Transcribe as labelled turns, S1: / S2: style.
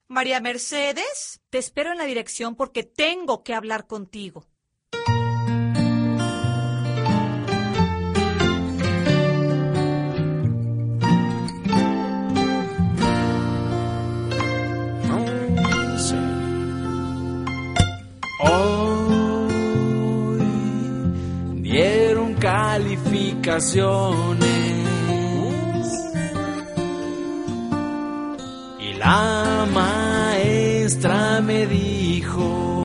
S1: María Mercedes, te espero en la dirección porque tengo que hablar contigo.
S2: Hoy dieron calificaciones y la maestra me dijo: